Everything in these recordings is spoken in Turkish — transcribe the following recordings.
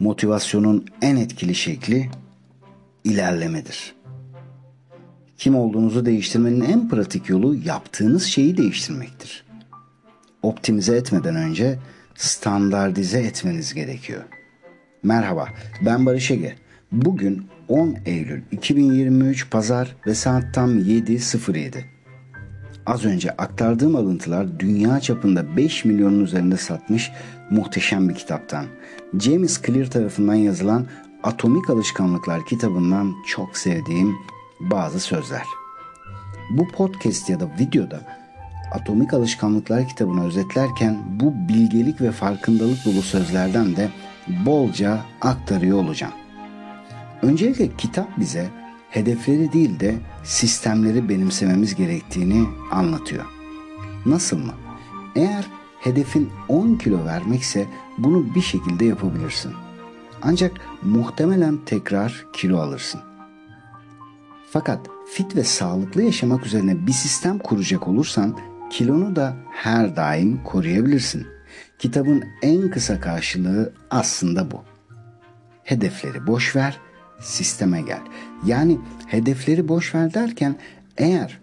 Motivasyonun en etkili şekli ilerlemedir. Kim olduğunuzu değiştirmenin en pratik yolu yaptığınız şeyi değiştirmektir. Optimize etmeden önce standartize etmeniz gerekiyor. Merhaba, ben Barış Ege. Bugün 10 Eylül 2023 Pazar ve saat tam 7.07. Az önce aktardığım alıntılar dünya çapında 5 milyonun üzerinde satmış muhteşem bir kitaptan. James Clear tarafından yazılan Atomik Alışkanlıklar kitabından çok sevdiğim bazı sözler. Bu podcast ya da videoda Atomik Alışkanlıklar kitabını özetlerken bu bilgelik ve farkındalık dolu sözlerden de bolca aktarıyor olacağım. Öncelikle kitap bize hedefleri değil de sistemleri benimsememiz gerektiğini anlatıyor. Nasıl mı? Eğer hedefin 10 kilo vermekse bunu bir şekilde yapabilirsin. Ancak muhtemelen tekrar kilo alırsın. Fakat fit ve sağlıklı yaşamak üzerine bir sistem kuracak olursan kilonu da her daim koruyabilirsin. Kitabın en kısa karşılığı aslında bu. Hedefleri boş ver, sisteme gel. Yani hedefleri boş ver derken eğer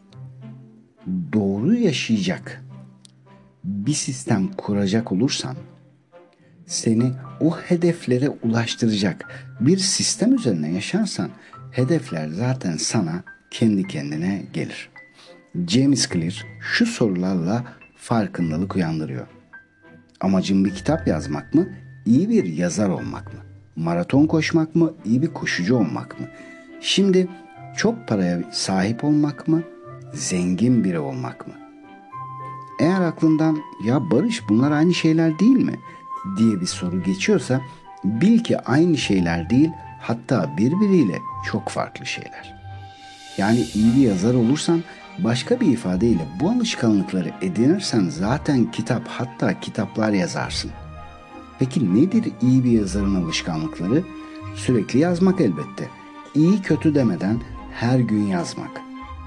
doğru yaşayacak bir sistem kuracak olursan seni o hedeflere ulaştıracak bir sistem üzerine yaşarsan hedefler zaten sana kendi kendine gelir. James Clear şu sorularla farkındalık uyandırıyor. Amacın bir kitap yazmak mı? İyi bir yazar olmak mı? Maraton koşmak mı? İyi bir koşucu olmak mı? Şimdi çok paraya sahip olmak mı? Zengin biri olmak mı? Eğer aklından ya Barış bunlar aynı şeyler değil mi diye bir soru geçiyorsa bil ki aynı şeyler değil, hatta birbiriyle çok farklı şeyler. Yani iyi bir yazar olursan başka bir ifadeyle bu alışkanlıkları edinirsen zaten kitap, hatta kitaplar yazarsın. Peki nedir iyi bir yazarın alışkanlıkları? Sürekli yazmak elbette. İyi kötü demeden her gün yazmak.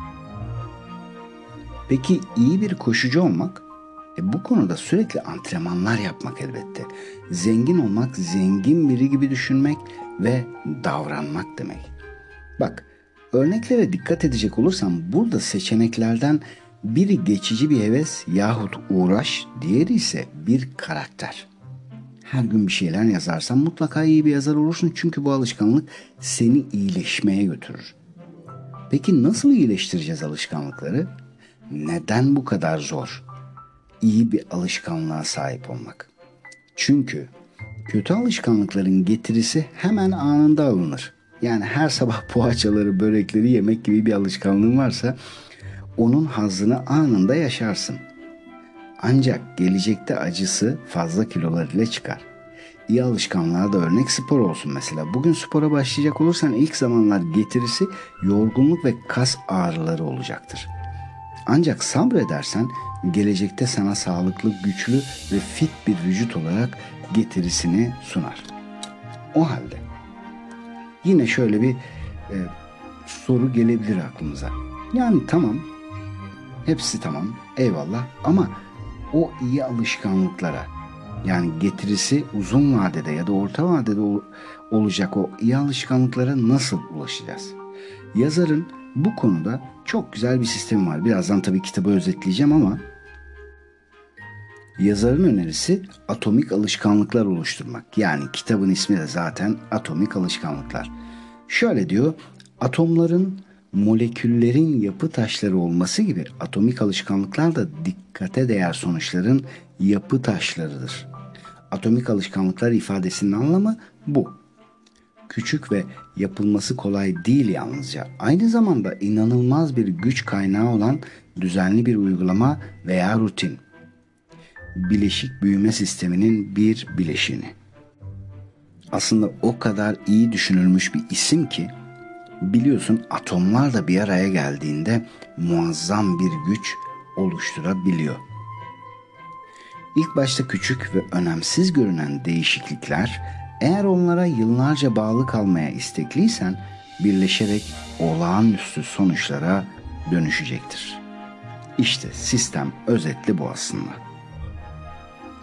Peki iyi bir koşucu olmak? Bu konuda sürekli antrenmanlar yapmak elbette. Zengin olmak, zengin biri gibi düşünmek ve davranmak demek. Bak, örneklere dikkat edecek olursam burada seçeneklerden biri geçici bir heves yahut uğraş, diğeri ise bir karakter. Her gün bir şeyler yazarsan mutlaka iyi bir yazar olursun çünkü bu alışkanlık seni iyileşmeye götürür. Peki nasıl iyileştireceğiz alışkanlıkları? Neden bu kadar zor İyi bir alışkanlığa sahip olmak? Çünkü kötü alışkanlıkların getirisi hemen anında alınır. Yani her sabah poğaçaları, börekleri yemek gibi bir alışkanlığın varsa onun hazzını anında yaşarsın. Ancak gelecekte acısı fazla kilolar ile çıkar. İyi alışkanlığa da örnek spor olsun mesela. Bugün spora başlayacak olursan ilk zamanlar getirisi yorgunluk ve kas ağrıları olacaktır. Ancak sabredersen gelecekte sana sağlıklı, güçlü ve fit bir vücut olarak getirisini sunar. O halde yine şöyle bir soru gelebilir aklımıza. Yani tamam, hepsi tamam, eyvallah ama o iyi alışkanlıklara, yani getirisi uzun vadede ya da orta vadede olacak o iyi alışkanlıklara nasıl ulaşacağız? Yazarın bu konuda çok güzel bir sistemi var. Birazdan tabii kitabı özetleyeceğim ama yazarın önerisi atomik alışkanlıklar oluşturmak. Yani kitabın ismi de zaten Atomik Alışkanlıklar. Şöyle diyor, atomların, moleküllerin yapı taşları olması gibi atomik alışkanlıklar da dikkate değer sonuçların yapı taşlarıdır. Atomik alışkanlıklar ifadesinin anlamı bu. Küçük ve yapılması kolay değil yalnızca. Aynı zamanda inanılmaz bir güç kaynağı olan düzenli bir uygulama veya rutin. Bileşik büyüme sisteminin bir bileşini. Aslında o kadar iyi düşünülmüş bir isim ki biliyorsun atomlar da bir araya geldiğinde muazzam bir güç oluşturabiliyor. İlk başta küçük ve önemsiz görünen değişiklikler, eğer onlara yıllarca bağlı kalmaya istekliysen birleşerek olağanüstü sonuçlara dönüşecektir. İşte sistem özetli bu aslında.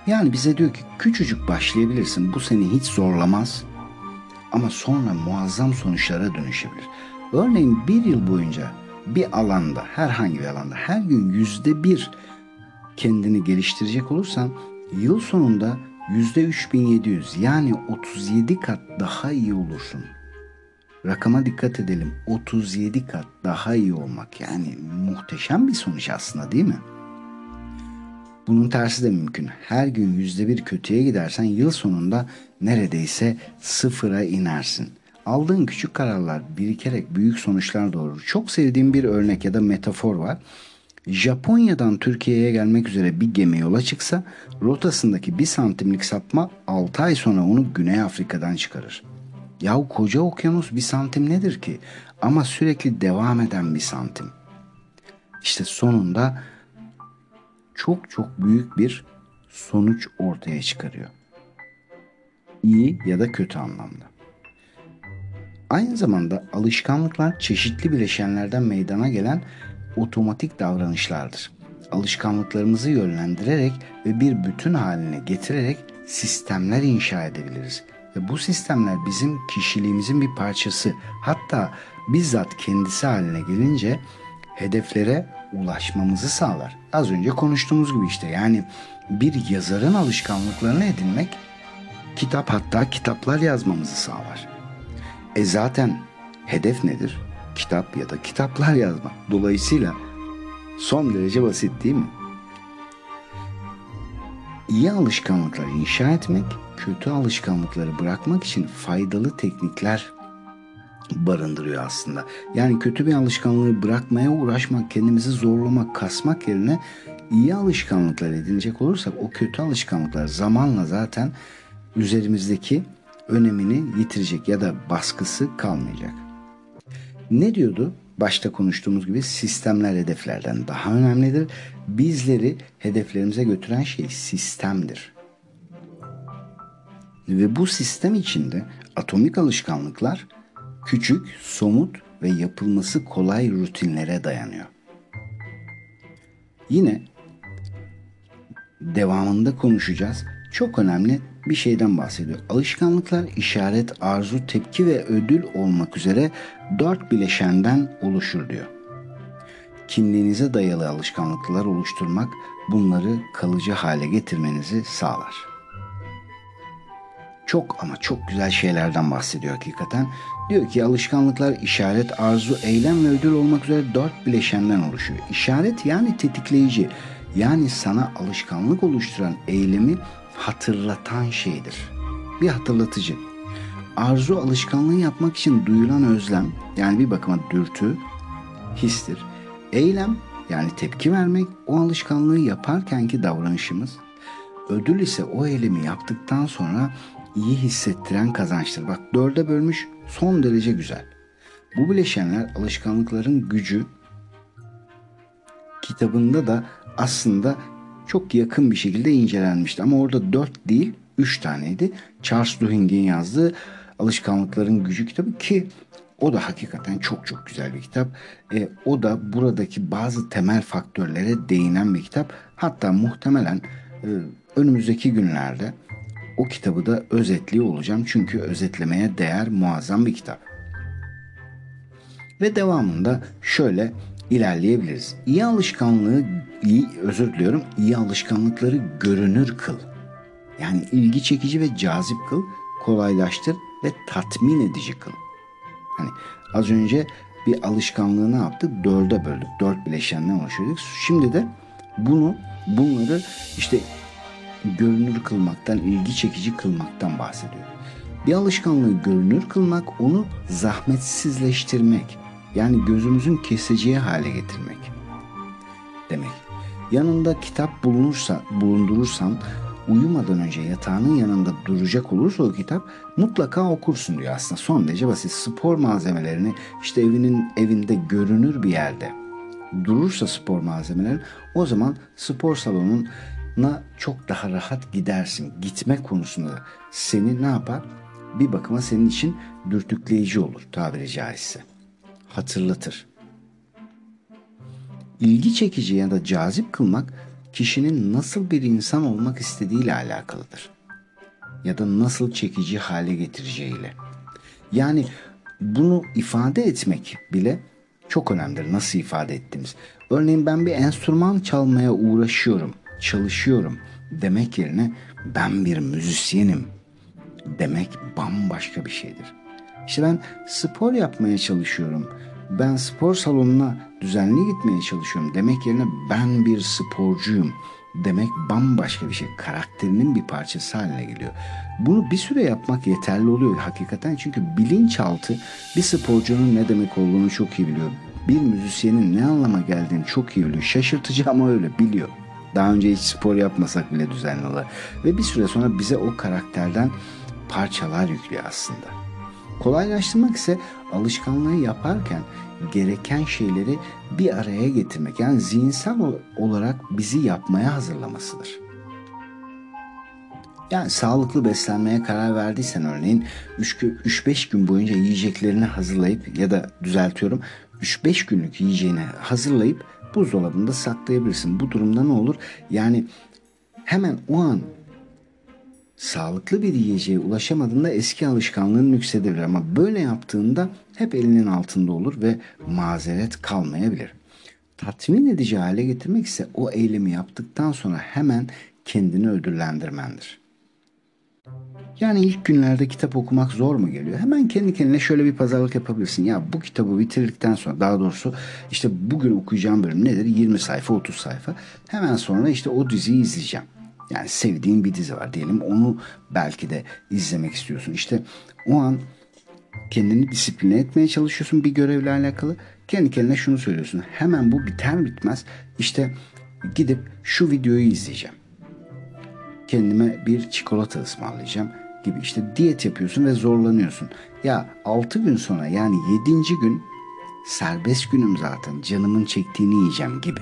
Yani bize diyor ki küçücük başlayabilirsin. Bu seni hiç zorlamaz ama sonra muazzam sonuçlara dönüşebilir. Örneğin bir yıl boyunca bir alanda, herhangi bir alanda her gün %1 kendini geliştirecek olursan yıl sonunda %3700 yani 37 kat daha iyi olursun. Rakama dikkat edelim. 37 kat daha iyi olmak yani muhteşem bir sonuç aslında, değil mi? Bunun tersi de mümkün. Her gün %1 kötüye gidersen yıl sonunda neredeyse sıfıra inersin. Aldığın küçük kararlar birikerek büyük sonuçlar doğurur. Çok sevdiğim bir örnek ya da metafor var. Japonya'dan Türkiye'ye gelmek üzere bir gemi yola çıksa rotasındaki 1 santimlik sapma 6 ay sonra onu Güney Afrika'dan çıkarır. Yahu koca okyanus 1 santim nedir ki? Ama sürekli devam eden 1 santim. İşte sonunda çok çok büyük bir sonuç ortaya çıkarıyor. İyi ya da kötü anlamda. Aynı zamanda alışkanlıklar çeşitli bileşenlerden meydana gelen otomatik davranışlardır. Alışkanlıklarımızı yönlendirerek ve bir bütün haline getirerek sistemler inşa edebiliriz. Ve bu sistemler bizim kişiliğimizin bir parçası. Hatta bizzat kendisi haline gelince hedeflere ulaşmamızı sağlar. Az önce konuştuğumuz gibi işte yani bir yazarın alışkanlıklarını edinmek kitap, hatta kitaplar yazmamızı sağlar. Zaten hedef nedir? Kitap ya da kitaplar yazmak. Dolayısıyla son derece basit, değil mi? İyi alışkanlıklar inşa etmek, kötü alışkanlıkları bırakmak için faydalı teknikler barındırıyor aslında. Yani kötü bir alışkanlığı bırakmaya uğraşmak, kendimizi zorlamak, kasmak yerine iyi alışkanlıklar edinecek olursak o kötü alışkanlıklar zamanla zaten üzerimizdeki önemini yitirecek ya da baskısı kalmayacak. Ne diyordu? Başta konuştuğumuz gibi sistemler hedeflerden daha önemlidir. Bizleri hedeflerimize götüren şey sistemdir. Ve bu sistem içinde atomik alışkanlıklar küçük, somut ve yapılması kolay rutinlere dayanıyor. Yine devamında konuşacağız. Çok önemli bir şeyden bahsediyor. Alışkanlıklar işaret, arzu, tepki ve ödül olmak üzere 4 bileşenden oluşur diyor. Kimliğinize dayalı alışkanlıklar oluşturmak bunları kalıcı hale getirmenizi sağlar. Çok ama çok güzel şeylerden bahsediyor hakikaten. Diyor ki alışkanlıklar işaret, arzu, eylem ve ödül olmak üzere 4 bileşenden oluşuyor. İşaret yani tetikleyici, yani sana alışkanlık oluşturan eylemi hatırlatan şeydir. Bir hatırlatıcı. Arzu alışkanlığı yapmak için duyulan özlem, yani bir bakıma dürtü, histir. Eylem yani tepki vermek, o alışkanlığı yaparkenki davranışımız. Ödül ise o eylemi yaptıktan sonra iyi hissettiren kazançtır. Bak 4'e bölmüş, son derece güzel. Bu bileşenler alışkanlıkların gücü kitabında da aslında çok yakın bir şekilde incelenmişti. Ama orada 4 değil 3 taneydi. Charles Duhigg'in yazdığı Alışkanlıkların Gücü kitabı ki o da hakikaten çok çok güzel bir kitap. O da buradaki bazı temel faktörlere değinen bir kitap. Hatta muhtemelen önümüzdeki günlerde o kitabı da özetliyor olacağım. Çünkü özetlemeye değer muazzam bir kitap. Ve devamında şöyle ilerleyebiliriz. İyi alışkanlıkları görünür kıl. Yani ilgi çekici ve cazip kıl, kolaylaştır ve tatmin edici kıl. Hani az önce bir alışkanlığı ne yaptık? 4'e böldük. 4 bileşenden oluşturduk. Şimdi de bunları işte görünür kılmaktan, ilgi çekici kılmaktan bahsediyor. Bir alışkanlığı görünür kılmak, onu zahmetsizleştirmek. Yani gözümüzün keseceği hale getirmek demek. Yanında kitap bulundurursan, uyumadan önce yatağının yanında duracak olursa o kitap mutlaka okursun diyor aslında. Son derece basit. Spor malzemelerini işte evinde görünür bir yerde durursa spor malzemeleri, o zaman spor salonuna çok daha rahat gidersin. Gitme konusunda seni ne yapar? Bir bakıma senin için dürtükleyici olur tabiri caizse. Hatırlatır. İlgi çekici ya da cazip kılmak kişinin nasıl bir insan olmak istediğiyle alakalıdır. Ya da nasıl çekici hale getireceğiyle. Yani bunu ifade etmek bile çok önemlidir. Nasıl ifade ettiğimiz. Örneğin ben bir enstrüman çalmaya uğraşıyorum, çalışıyorum demek yerine ben bir müzisyenim demek bambaşka bir şeydir. İşte ben spor yapmaya çalışıyorum. Ben spor salonuna düzenli gitmeye çalışıyorum demek yerine ben bir sporcuyum demek bambaşka bir şey. Karakterinin bir parçası haline geliyor. Bunu bir süre yapmak yeterli oluyor hakikaten. Çünkü bilinçaltı bir sporcunun ne demek olduğunu çok iyi biliyor. Bir müzisyenin ne anlama geldiğini çok iyi biliyor. Şaşırtıcı ama öyle biliyor. Daha önce hiç spor yapmasak bile düzenli olarak. Ve bir süre sonra bize o karakterden parçalar yüklüyor aslında. Kolaylaştırmak ise alışkanlığı yaparken gereken şeyleri bir araya getirmek. Yani zihinsel olarak bizi yapmaya hazırlamasıdır. Yani sağlıklı beslenmeye karar verdiysen örneğin 3-5 gün boyunca yiyeceklerini hazırlayıp ya da düzeltiyorum 3-5 günlük yiyeceğini hazırlayıp buzdolabında saklayabilirsin. Bu durumda ne olur? Yani hemen o an sağlıklı bir yiyeceğe ulaşamadığında eski alışkanlığın nüksedebilir ama böyle yaptığında hep elinin altında olur ve mazeret kalmayabilir. Tatmin edici hale getirmek ise o eylemi yaptıktan sonra hemen kendini ödüllendirmendir. Yani ilk günlerde kitap okumak zor mu geliyor? Hemen kendi kendine şöyle bir pazarlık yapabilirsin. Ya bu kitabı bitirdikten sonra daha doğrusu işte bugün okuyacağım bölüm nedir? 20 sayfa 30 sayfa. Hemen sonra işte o diziyi izleyeceğim. Yani sevdiğin bir dizi var diyelim onu belki de izlemek istiyorsun. İşte o an kendini disipline etmeye çalışıyorsun bir görevle alakalı. Kendi kendine şunu söylüyorsun. Hemen bu biter bitmez işte gidip şu videoyu izleyeceğim. Kendime bir çikolata ısmarlayacağım gibi işte diyet yapıyorsun ve zorlanıyorsun. Ya 6 gün sonra yani 7. gün serbest günüm zaten canımın çektiğini yiyeceğim gibi.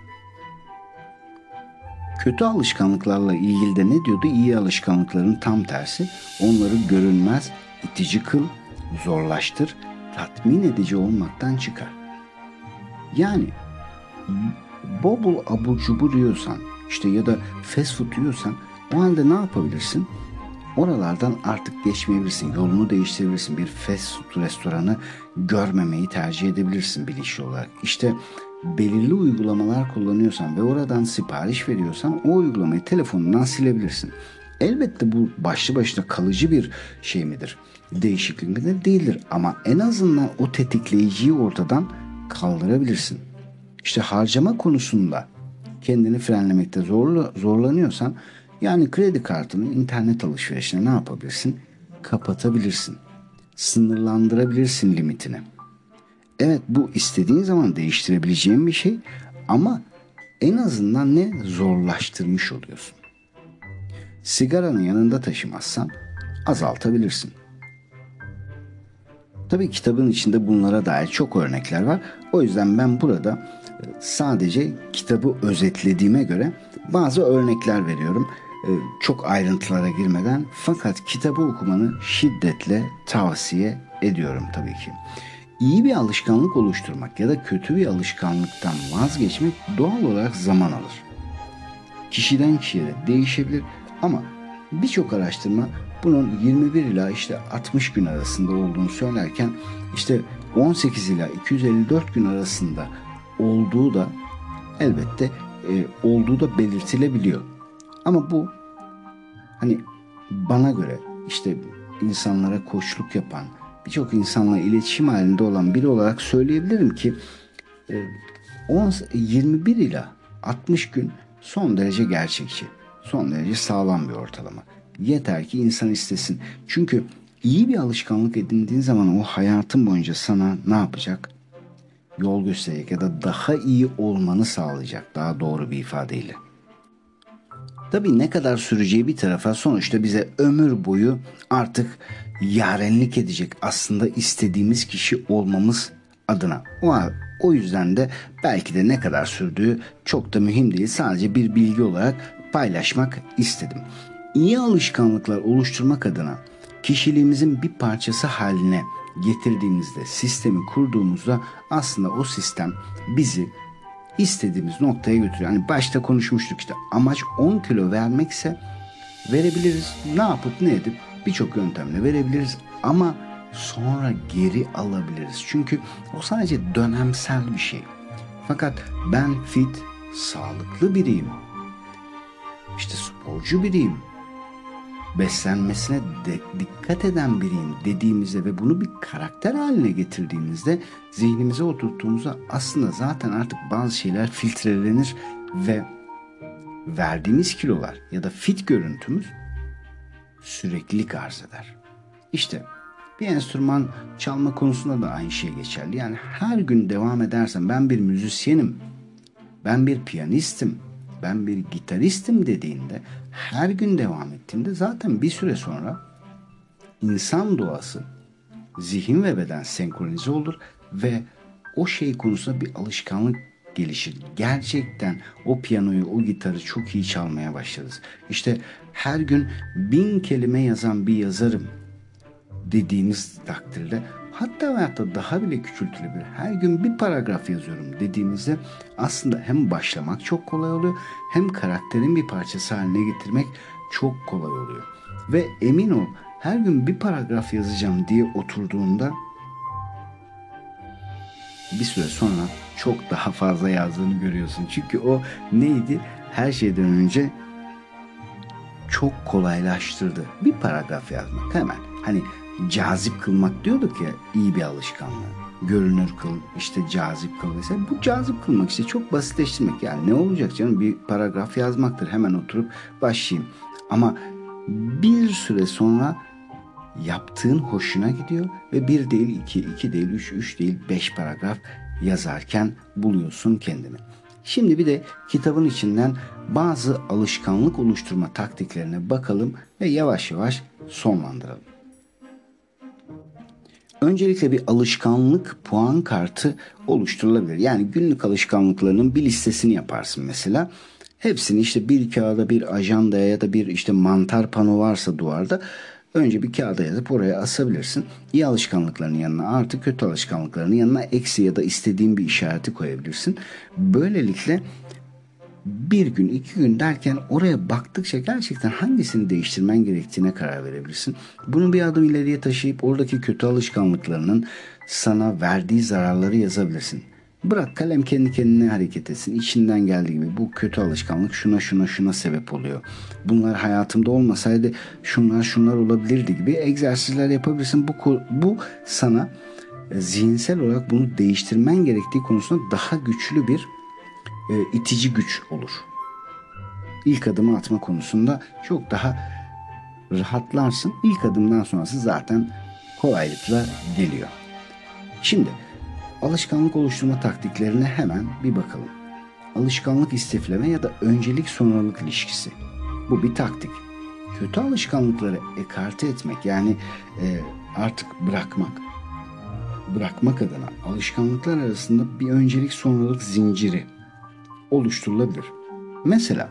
Kötü alışkanlıklarla ilgili de ne diyordu? İyi alışkanlıkların tam tersi. Onları görünmez, itici kıl, zorlaştır, tatmin edici olmaktan çıkar. Yani bol bol abur cubur yiyorsan işte ya da fast food yiyorsan o halde ne yapabilirsin? Oralardan artık geçmeyebilirsin. Yolunu değiştirebilirsin. Bir fast food restoranı görmemeyi tercih edebilirsin bilinçli olarak. İşte belirli uygulamalar kullanıyorsan ve oradan sipariş veriyorsan o uygulamayı telefonundan silebilirsin. Elbette bu başlı başına kalıcı bir şey midir? Değişiklik midir? Değildir. Ama en azından o tetikleyiciyi ortadan kaldırabilirsin. İşte harcama konusunda kendini frenlemekte zorlanıyorsan yani kredi kartını internet alışverişine ne yapabilirsin? Kapatabilirsin. Sınırlandırabilirsin limitini. Evet bu istediğin zaman değiştirebileceğin bir şey ama en azından ne zorlaştırmış oluyorsun. Sigaranı yanında taşımazsan azaltabilirsin. Tabii kitabın içinde bunlara dair çok örnekler var. O yüzden ben burada sadece kitabı özetlediğime göre bazı örnekler veriyorum. Çok ayrıntılara girmeden fakat kitabı okumanı şiddetle tavsiye ediyorum tabii ki. İyi bir alışkanlık oluşturmak ya da kötü bir alışkanlıktan vazgeçmek doğal olarak zaman alır. Kişiden kişiye de değişebilir ama birçok araştırma bunun 21 ila işte 60 gün arasında olduğunu söylerken işte 18 ila 254 gün arasında olduğu da elbette olduğu da belirtilebiliyor. Ama bu hani bana göre işte insanlara koçluk yapan birçok insanla iletişim halinde olan biri olarak söyleyebilirim ki 21 ila 60 gün son derece gerçekçi, son derece sağlam bir ortalama. Yeter ki insan istesin. Çünkü iyi bir alışkanlık edindiğin zaman o hayatın boyunca sana ne yapacak? Yol gösterecek ya da daha iyi olmanı sağlayacak daha doğru bir ifadeyle. Tabii ne kadar süreceği bir tarafa sonuçta bize ömür boyu artık yarenlik edecek aslında istediğimiz kişi olmamız adına. O yüzden de belki de ne kadar sürdüğü çok da mühim değil. Sadece bir bilgi olarak paylaşmak istedim. İyi alışkanlıklar oluşturmak adına kişiliğimizin bir parçası haline getirdiğimizde, sistemi kurduğumuzda aslında o sistem bizi istediğimiz noktaya götürüyor. Hani başta konuşmuştuk, işte amaç 10 kilo vermekse verebiliriz. Ne yapıp ne edip birçok yöntemle verebiliriz ama sonra geri alabiliriz. Çünkü o sadece dönemsel bir şey. Fakat ben fit, sağlıklı biriyim, İşte sporcu biriyim, beslenmesine dikkat eden biriyim dediğimizde ve bunu bir karakter haline getirdiğimizde, zihnimize oturttuğumuzda aslında zaten artık bazı şeyler filtrelenir ve verdiğimiz kilolar ya da fit görüntümüz süreklilik arz eder. İşte bir enstrüman çalma konusunda da aynı şey geçerli. Yani her gün devam edersen, ben bir müzisyenim, ben bir piyanistim, ben bir gitaristim dediğinde, her gün devam ettiğinde zaten bir süre sonra insan doğası, zihin ve beden senkronize olur ve o şey konusunda bir alışkanlık gelişir. Gerçekten o piyanoyu, o gitarı çok iyi çalmaya başlarız. İşte her gün 1000 kelime yazan bir yazarım dediğimiz takdirde, hatta daha bile küçültülebilir, her gün bir paragraf yazıyorum dediğimizde aslında hem başlamak çok kolay oluyor, hem karakterin bir parçası haline getirmek çok kolay oluyor. Ve emin ol, her gün bir paragraf yazacağım diye oturduğunda bir süre sonra çok daha fazla yazdığını görüyorsun. Çünkü o neydi? Her şeyden önce çok kolaylaştırdı. Bir paragraf yazmak hemen. Hani cazip kılmak diyorduk ya, iyi bir alışkanlığı. Görünür kıl, işte cazip kıl mesela. Bu cazip kılmak işte çok basitleştirmek. Yani ne olacak canım, bir paragraf yazmaktır. Hemen oturup başlayayım. Ama bir süre sonra yaptığın hoşuna gidiyor ve bir değil iki, iki değil üç, üç değil 5 paragraf yazarken buluyorsun kendini. Şimdi bir de kitabın içinden bazı alışkanlık oluşturma taktiklerine bakalım ve yavaş yavaş sonlandıralım. Öncelikle bir alışkanlık puan kartı oluşturulabilir. Yani günlük alışkanlıklarının bir listesini yaparsın mesela. Hepsini işte bir kağıda, bir ajandaya ya da bir işte mantar pano varsa duvarda, önce bir kağıda yazıp oraya asabilirsin. İyi alışkanlıkların yanına artı, kötü alışkanlıkların yanına eksi ya da istediğin bir işareti koyabilirsin. Böylelikle bir gün, 2 gün derken oraya baktıkça gerçekten hangisini değiştirmen gerektiğine karar verebilirsin. Bunu bir adım ileriye taşıyıp oradaki kötü alışkanlıklarının sana verdiği zararları yazabilirsin. Bırak kalem kendi kendine hareket etsin. İçinden geldiği gibi bu kötü alışkanlık şuna sebep oluyor. Bunlar hayatımda olmasaydı şunlar olabilirdi gibi egzersizler yapabilirsin. Bu sana zihinsel olarak bunu değiştirmen gerektiği konusunda daha güçlü bir itici güç olur. İlk adımı atma konusunda çok daha rahatlarsın. İlk adımdan sonrası zaten kolaylıkla geliyor. Şimdi alışkanlık oluşturma taktiklerine hemen bir bakalım. Alışkanlık istifleme ya da öncelik sonralık ilişkisi. Bu bir taktik. Kötü alışkanlıkları ekarte etmek, yani artık bırakmak adına alışkanlıklar arasında bir öncelik sonralık zinciri oluşturulabilir. Mesela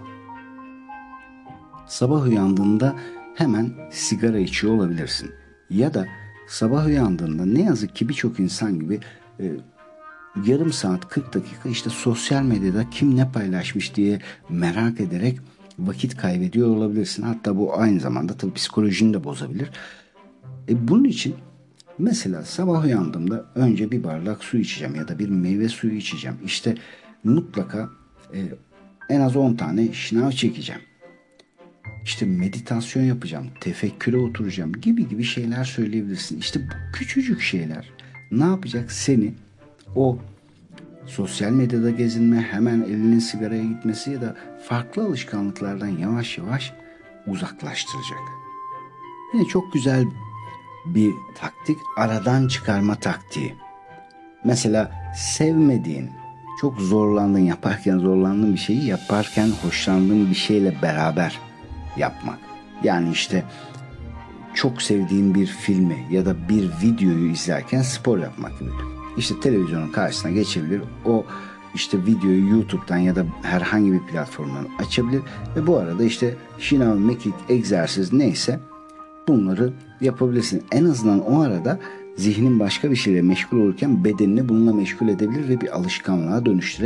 sabah uyandığında hemen sigara içiyor olabilirsin. Ya da sabah uyandığında ne yazık ki birçok insan gibi yarım saat 40 dakika işte sosyal medyada kim ne paylaşmış diye merak ederek vakit kaybediyor olabilirsin. Hatta bu aynı zamanda tabii psikolojini de bozabilir. Bunun için mesela sabah uyandığımda önce bir bardak su içeceğim ya da bir meyve suyu içeceğim. İşte mutlaka en az 10 tane şınav çekeceğim. İşte meditasyon yapacağım, tefekküre oturacağım gibi şeyler söyleyebilirsin. İşte bu küçücük şeyler ne yapacak? Seni o sosyal medyada gezinme, hemen elinin sigaraya gitmesi ya da farklı alışkanlıklardan yavaş yavaş uzaklaştıracak. Yine çok güzel bir taktik, aradan çıkarma taktiği. Mesela sevmediğin, çok yaparken zorlandığın bir şeyi yaparken hoşlandığın bir şeyle beraber yapmak. Yani işte çok sevdiğin bir filmi ya da bir videoyu izlerken spor yapmak gibi. İşte televizyonun karşısına geçebilir. O işte videoyu YouTube'dan ya da herhangi bir platformdan açabilir ve bu arada işte şınav, mekik, egzersiz neyse bunları yapabilirsin. En azından o arada zihnin başka bir şeyle meşgul olurken bedenini bununla meşgul edebilir ve bir alışkanlığa dönüştürebilir.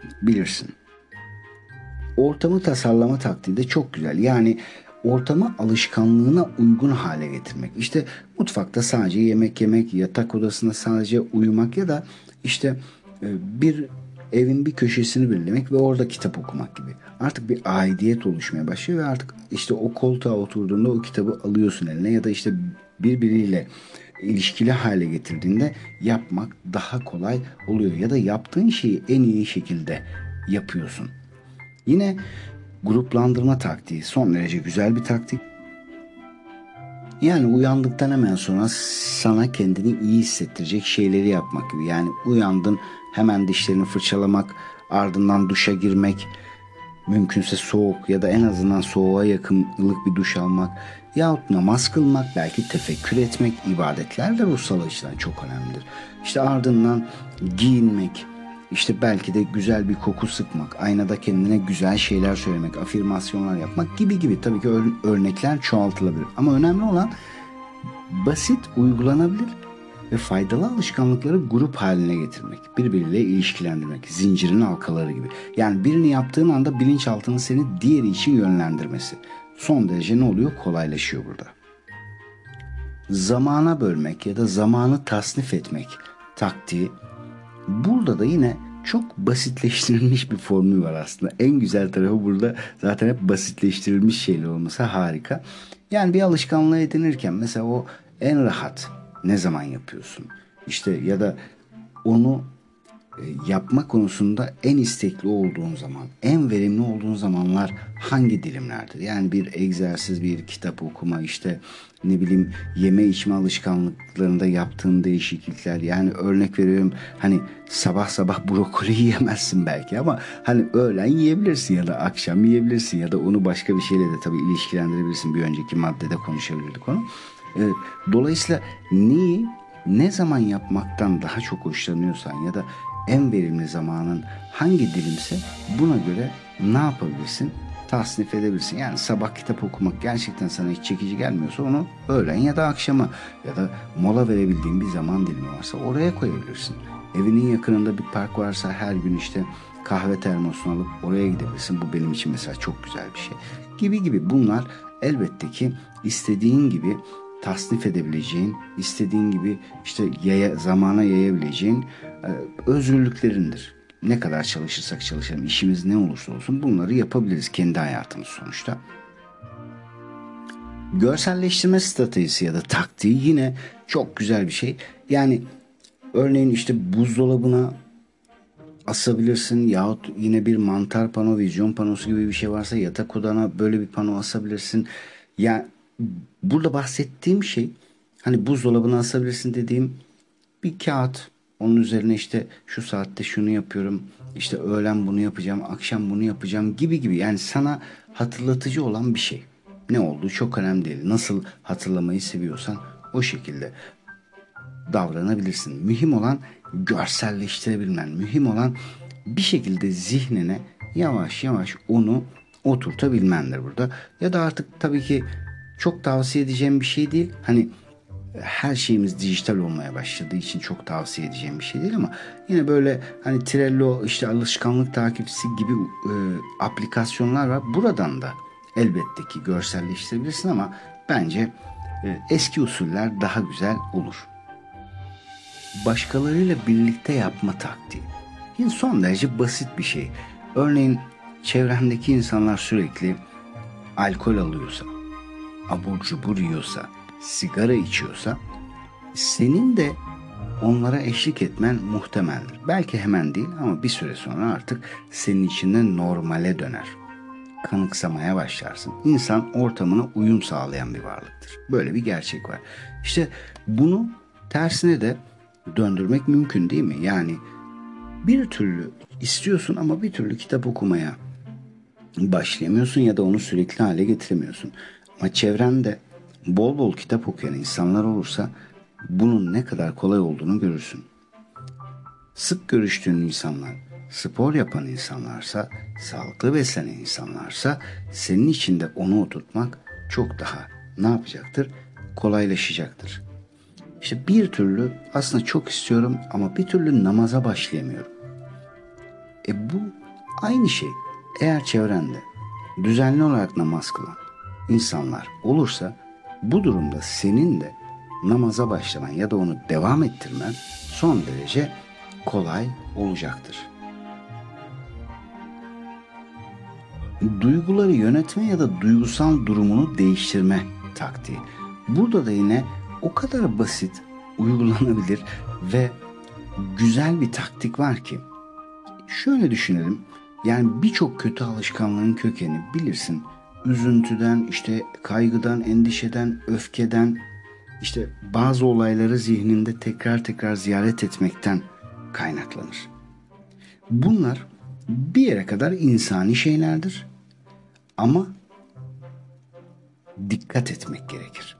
bilirsin. Ortamı tasarlama taktiği de çok güzel. Yani ortamı alışkanlığına uygun hale getirmek. İşte mutfakta sadece yemek yemek, yatak odasında sadece uyumak ya da işte bir evin bir köşesini belirlemek ve orada kitap okumak gibi. Artık bir aidiyet oluşmaya başlıyor ve artık işte o koltuğa oturduğunda o kitabı alıyorsun eline ya da işte birbiriyle ilişkili hale getirdiğinde yapmak daha kolay oluyor ya da yaptığın şeyi en iyi şekilde yapıyorsun. Yine gruplandırma taktiği son derece güzel bir taktik. Yani uyandıktan hemen sonra sana kendini iyi hissettirecek şeyleri yapmak gibi. Yani uyandın hemen dişlerini fırçalamak, ardından duşa girmek, mümkünse soğuk ya da en azından soğuğa yakınlık bir duş almak yahut namaz kılmak, belki tefekkür etmek, ibadetler de ruhsal açıdan çok önemlidir. İşte ardından giyinmek, işte belki de güzel bir koku sıkmak, aynada kendine güzel şeyler söylemek, afirmasyonlar yapmak gibi gibi. Tabii ki örnekler çoğaltılabilir. Ama önemli olan basit, uygulanabilir ve faydalı alışkanlıkları grup haline getirmek, birbiriyle ilişkilendirmek, zincirin halkaları gibi. Yani birini yaptığın anda bilinçaltının seni diğeri için yönlendirmesi. Son derece ne oluyor? Kolaylaşıyor burada. Zamana bölmek ya da zamanı tasnif etmek taktiği. Burada da yine çok basitleştirilmiş bir formül var aslında. En güzel tarafı burada zaten hep basitleştirilmiş şeyler olması harika. Yani bir alışkanlığı edinirken mesela o en rahat ne zaman yapıyorsun? İşte ya da onu yapma konusunda en istekli olduğun zaman, en verimli olduğun zamanlar hangi dilimlerdir? Yani bir egzersiz, bir kitap okuma, işte ne bileyim yeme içme alışkanlıklarında yaptığın değişiklikler. Yani örnek veriyorum, hani sabah sabah brokoli yiyemezsin belki ama hani öğlen yiyebilirsin ya da akşam yiyebilirsin ya da onu başka bir şeyle de tabii ilişkilendirebilirsin. Bir önceki maddede konuşabilirdik onu. E, Dolayısıyla neyi ne zaman yapmaktan daha çok hoşlanıyorsan ya da en verimli zamanın hangi dilimse buna göre ne yapabilirsin? Tasnif edebilirsin. Yani sabah kitap okumak gerçekten sana hiç çekici gelmiyorsa onu öğlen ya da akşama ya da mola verebildiğin bir zaman dilimi varsa oraya koyabilirsin. Evinin yakınında bir park varsa her gün işte kahve termosunu alıp oraya gidebilirsin. Bu benim için mesela çok güzel bir şey. Gibi gibi bunlar elbette ki istediğin gibi tasnif edebileceğin, istediğin gibi işte zamana yayabileceğin özgürlüklerindir. Ne kadar çalışırsak çalışalım, işimiz ne olursa olsun bunları yapabiliriz kendi hayatımız sonuçta. Görselleştirme stratejisi ya da taktiği yine çok güzel bir şey. Yani örneğin işte buzdolabına asabilirsin yahut yine bir mantar pano, vizyon panosu gibi bir şey varsa yatak odana böyle bir pano asabilirsin. Yani burada bahsettiğim şey, hani buzdolabına asabilirsin dediğim bir kağıt. Onun üzerine işte şu saatte şunu yapıyorum, işte öğlen bunu yapacağım, akşam bunu yapacağım gibi gibi. Yani sana hatırlatıcı olan bir şey. Ne olduğu çok önemli değil. Nasıl hatırlamayı seviyorsan o şekilde davranabilirsin. Mühim olan görselleştirebilmen. Mühim olan bir şekilde zihnine yavaş yavaş onu oturtabilmendir burada. Ya da artık tabii ki çok tavsiye edeceğim bir şey değil. Hani her şeyimiz dijital olmaya başladığı için çok tavsiye edeceğim bir şey değil ama yine böyle hani Trello, işte alışkanlık takipçisi gibi aplikasyonlar var. Buradan da elbette ki görselleştirebilirsin ama bence eski usuller daha güzel olur. Başkalarıyla birlikte yapma taktiği. Yine son derece basit bir şey. Örneğin çevrendeki insanlar sürekli alkol alıyorsa, abur cubur yiyorsa, sigara içiyorsa senin de onlara eşlik etmen muhtemeldir. Belki hemen değil ama bir süre sonra artık senin için de normale döner. Kanıksamaya başlarsın. İnsan ortamına uyum sağlayan bir varlıktır. Böyle bir gerçek var. İşte bunu tersine de döndürmek mümkün değil mi? Yani bir türlü istiyorsun ama bir türlü kitap okumaya başlayamıyorsun ya da onu sürekli hale getiremiyorsun. Ama çevrende bol bol kitap okuyan insanlar olursa bunun ne kadar kolay olduğunu görürsün. Sık görüştüğün insanlar, spor yapan insanlarsa, sağlıklı beslenen insanlarsa senin için de onu oturtmak çok daha ne yapacaktır? Kolaylaşacaktır. İşte bir türlü aslında çok istiyorum ama bir türlü namaza başlayamıyorum. Bu aynı şey. Eğer çevrende düzenli olarak namaz kılan insanlar olursa bu durumda senin de namaza başlaman ya da onu devam ettirmen son derece kolay olacaktır. Duyguları yönetme ya da duygusal durumunu değiştirme taktiği. Burada da yine o kadar basit, uygulanabilir ve güzel bir taktik var ki. Şöyle düşünelim. Yani birçok kötü alışkanlığın kökeni bilirsin. Üzüntüden, işte kaygıdan, endişeden, öfkeden, işte bazı olayları zihninde tekrar tekrar ziyaret etmekten kaynaklanır. Bunlar bir yere kadar insani şeylerdir. Ama dikkat etmek gerekir.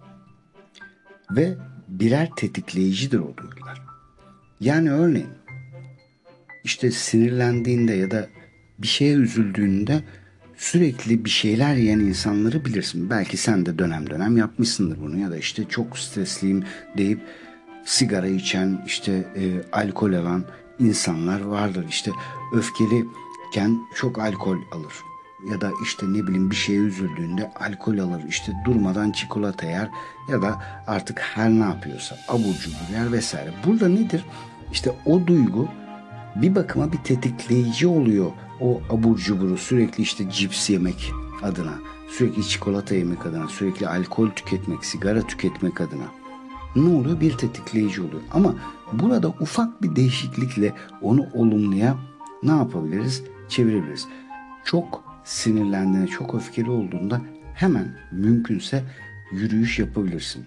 Ve birer tetikleyicidir o duygular. Yani örneğin işte sinirlendiğinde ya da bir şeye üzüldüğünde sürekli bir şeyler yiyen insanları bilirsin. Belki sen de dönem dönem yapmışsındır bunu ya da işte çok stresliyim deyip sigara içen, işte alkol alan insanlar vardır. İşte öfkeliyken çok alkol alır. Ya da işte ne bileyim bir şeye üzüldüğünde alkol alır. İşte durmadan çikolata yer ya da artık her ne yapıyorsa abur cubur yer vesaire. Burada nedir? İşte o duygu bir bakıma bir tetikleyici oluyor. O abur cuburu sürekli işte cips yemek adına, sürekli çikolata yemek adına, sürekli alkol tüketmek, sigara tüketmek adına. Ne oluyor? Bir tetikleyici oluyor. Ama burada ufak bir değişiklikle onu olumluya ne yapabiliriz? Çevirebiliriz. Çok sinirlendiğinde, çok öfkeli olduğunda hemen mümkünse yürüyüş yapabilirsin.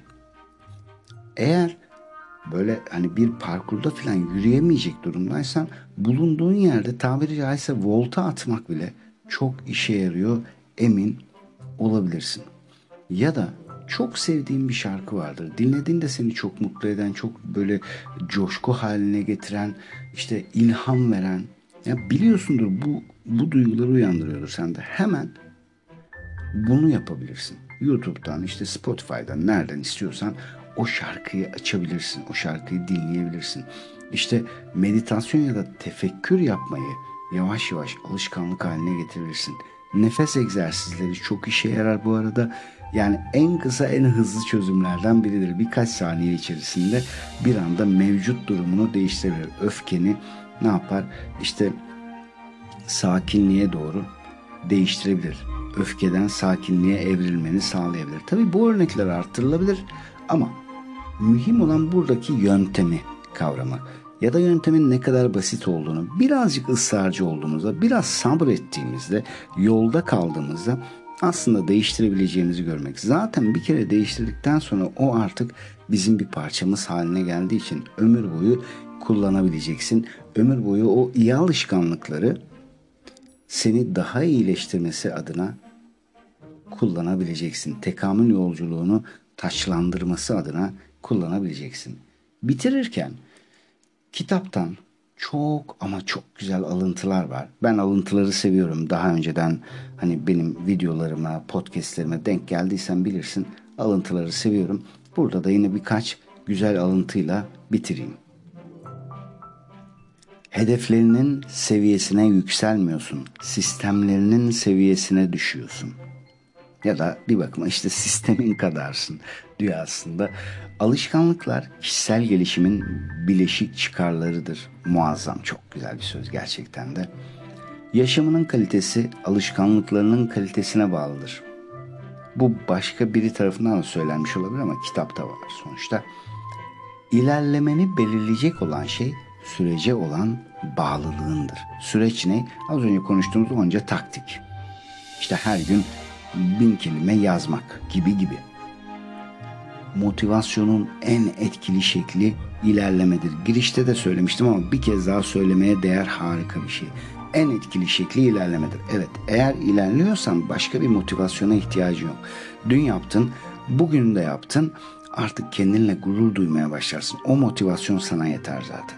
Eğer böyle hani bir parkurda falan yürüyemeyecek durumdaysan bulunduğun yerde tabiri caizse volta atmak bile çok işe yarıyor, emin olabilirsin. Ya da çok sevdiğin bir şarkı vardır. Dinlediğinde seni çok mutlu eden, çok böyle coşku haline getiren, işte ilham veren. Ya biliyorsundur bu duyguları uyandırıyordur sende. Hemen bunu yapabilirsin. YouTube'dan, işte Spotify'dan nereden istiyorsan o şarkıyı açabilirsin. O şarkıyı dinleyebilirsin. İşte meditasyon ya da tefekkür yapmayı yavaş yavaş alışkanlık haline getirebilirsin. Nefes egzersizleri çok işe yarar bu arada. Yani en kısa en hızlı çözümlerden biridir. Birkaç saniye içerisinde bir anda mevcut durumunu değiştirebilir. Öfkeni ne yapar? İşte sakinliğe doğru değiştirebilir. Öfkeden sakinliğe evrilmeni sağlayabilir. Tabii bu örnekler arttırılabilir ama mühim olan buradaki yöntemi kavramak ya da yöntemin ne kadar basit olduğunu, birazcık ısrarcı olduğumuzda, biraz sabrettiğimizde, yolda kaldığımızda aslında değiştirebileceğimizi görmek. Zaten bir kere değiştirdikten sonra o artık bizim bir parçamız haline geldiği için ömür boyu kullanabileceksin. Ömür boyu o iyi alışkanlıkları seni daha iyileştirmesi adına kullanabileceksin. Tekamül yolculuğunu taçlandırması adına kullanabileceksin. Bitirirken kitaptan çok ama çok güzel alıntılar var. Ben alıntıları seviyorum. Daha önceden hani benim videolarıma, podcastlerime denk geldiysen bilirsin. Alıntıları seviyorum. Burada da yine birkaç güzel alıntıyla bitireyim. Hedeflerinin seviyesine yükselmiyorsun. Sistemlerinin seviyesine düşüyorsun. Ya da bir bakıma işte sistemin kadarsın diyor aslında. Alışkanlıklar kişisel gelişimin bileşik çıkarlarıdır. Muazzam, çok güzel bir söz gerçekten de. Yaşamının kalitesi alışkanlıklarının kalitesine bağlıdır. Bu başka biri tarafından da söylenmiş olabilir ama kitapta var sonuçta. İlerlemeni belirleyecek olan şey sürece olan bağlılığındır. Süreç ne? Az önce konuştuğumuz onca taktik. İşte her gün 1000 kelime yazmak gibi gibi. Motivasyonun en etkili şekli ilerlemedir. Girişte de söylemiştim ama bir kez daha söylemeye değer harika bir şey. En etkili şekli ilerlemedir. Evet, eğer ilerliyorsan başka bir motivasyona ihtiyacın yok. Dün yaptın, bugün de yaptın. Artık kendinle gurur duymaya başlarsın. O motivasyon sana yeter zaten.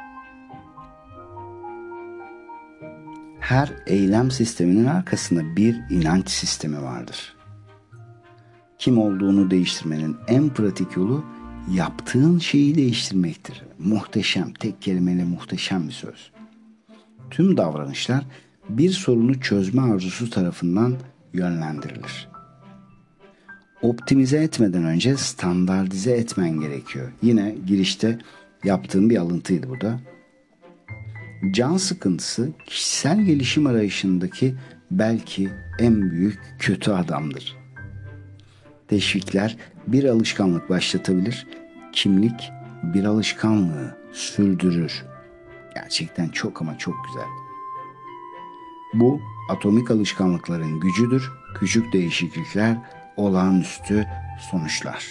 Her eylem sisteminin arkasında bir inanç sistemi vardır. Kim olduğunu değiştirmenin en pratik yolu yaptığın şeyi değiştirmektir. Muhteşem, tek kelimeyle muhteşem bir söz. Tüm davranışlar bir sorunu çözme arzusu tarafından yönlendirilir. Optimize etmeden önce standartize etmen gerekiyor. Yine girişte yaptığım bir alıntıydı bu da. Can sıkıntısı kişisel gelişim arayışındaki belki en büyük kötü adamdır. Teşvikler bir alışkanlık başlatabilir, kimlik bir alışkanlığı sürdürür. Gerçekten çok ama çok güzel. Bu atomik alışkanlıkların gücüdür. Küçük değişiklikler olağanüstü sonuçlar.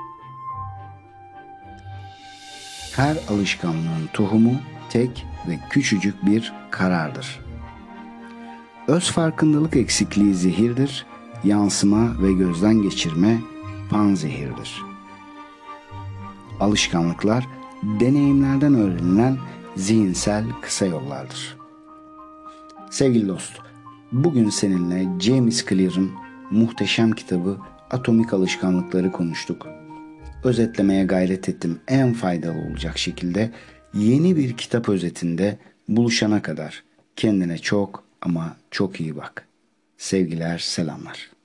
Her alışkanlığın tohumu tek ve küçücük bir karardır. Öz farkındalık eksikliği zehirdir, yansıma ve gözden geçirme panzehirdir. Alışkanlıklar deneyimlerden öğrenilen zihinsel kısa yollardır. Sevgili dost, bugün seninle James Clear'ın muhteşem kitabı Atomik Alışkanlıkları konuştuk. Özetlemeye gayret ettim en faydalı olacak şekilde. Yeni bir kitap özetinde buluşana kadar kendine çok ama çok iyi bak. Sevgiler, selamlar.